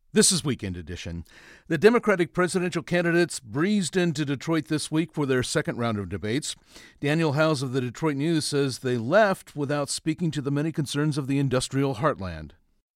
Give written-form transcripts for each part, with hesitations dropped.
This is Weekend Edition. The Democratic presidential candidates breezed into Detroit this week for their second round of debates. Daniel Howes of the Detroit News says they left without speaking to the many concerns of the industrial heartland.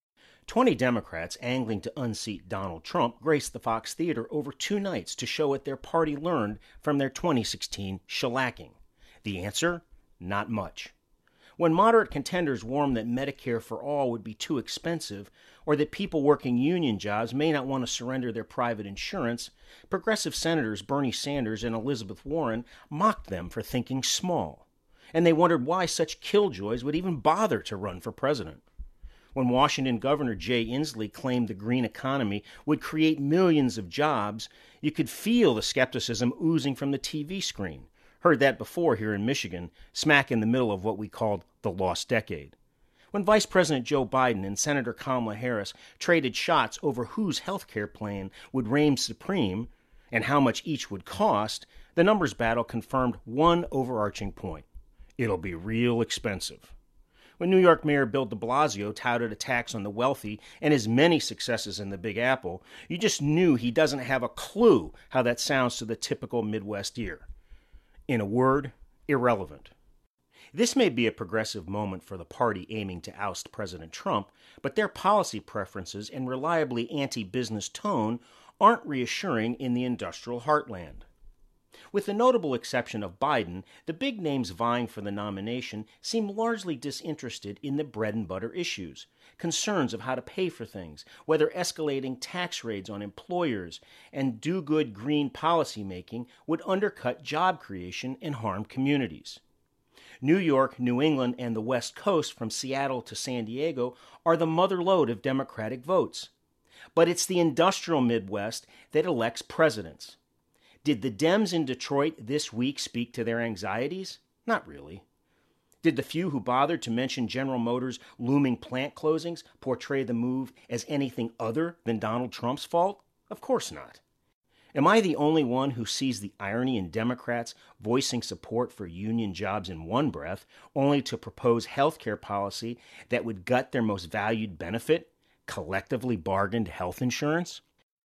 20 Democrats angling to unseat Donald Trump graced the Fox Theater over 2 nights to show what their party learned from their 2016 shellacking. The answer? Not much. When moderate contenders warned that Medicare for all would be too expensive, or that people working union jobs may not want to surrender their private insurance, progressive senators Bernie Sanders and Elizabeth Warren mocked them for thinking small. And they wondered why such killjoys would even bother to run for president. When Washington Governor Jay Inslee claimed the green economy would create millions of jobs, you could feel the skepticism oozing from the TV screen. Heard that before here in Michigan, smack in the middle of what we called the lost decade. When Vice President Joe Biden and Senator Kamala Harris traded shots over whose health care plan would reign supreme and how much each would cost, the numbers battle confirmed one overarching point. It'll be real expensive. When New York Mayor Bill de Blasio touted a tax on the wealthy and his many successes in the Big Apple, you just knew he doesn't have a clue how that sounds to the typical Midwest ear. In a word, irrelevant. This may be a progressive moment for the party aiming to oust President Trump, but their policy preferences and reliably anti-business tone aren't reassuring in the industrial heartland. With the notable exception of Biden, the big names vying for the nomination seem largely disinterested in the bread-and-butter issues, concerns of how to pay for things, whether escalating tax raids on employers and do-good green policymaking would undercut job creation and harm communities. New York, New England, and the West Coast from Seattle to San Diego are the motherlode of Democratic votes. But it's the industrial Midwest that elects presidents. Did the Dems in Detroit this week speak to their anxieties? Not really. Did the few who bothered to mention General Motors' looming plant closings portray the move as anything other than Donald Trump's fault? Of course not. Am I the only one who sees the irony in Democrats voicing support for union jobs in one breath, only to propose health care policy that would gut their most valued benefit, collectively bargained health insurance?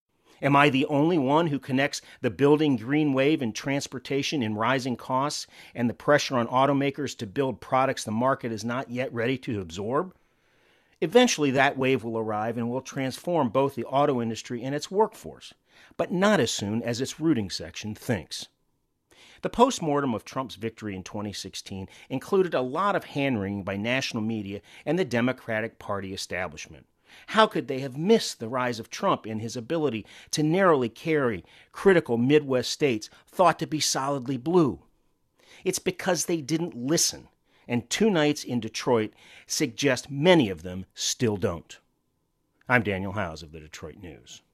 Am I the only one who connects the building green wave in transportation and rising costs and the pressure on automakers to build products the market is not yet ready to absorb? Eventually, that wave will arrive and will transform both the auto industry and its workforce, but not as soon as its rooting section thinks. The postmortem of Trump's victory in 2016 included a lot of hand-wringing by national media and the Democratic Party establishment. How could they have missed the rise of Trump and his ability to narrowly carry critical Midwest states thought to be solidly blue? It's because they didn't listen, and 2 nights in Detroit suggest many of them still don't. I'm Daniel Howes of the Detroit News.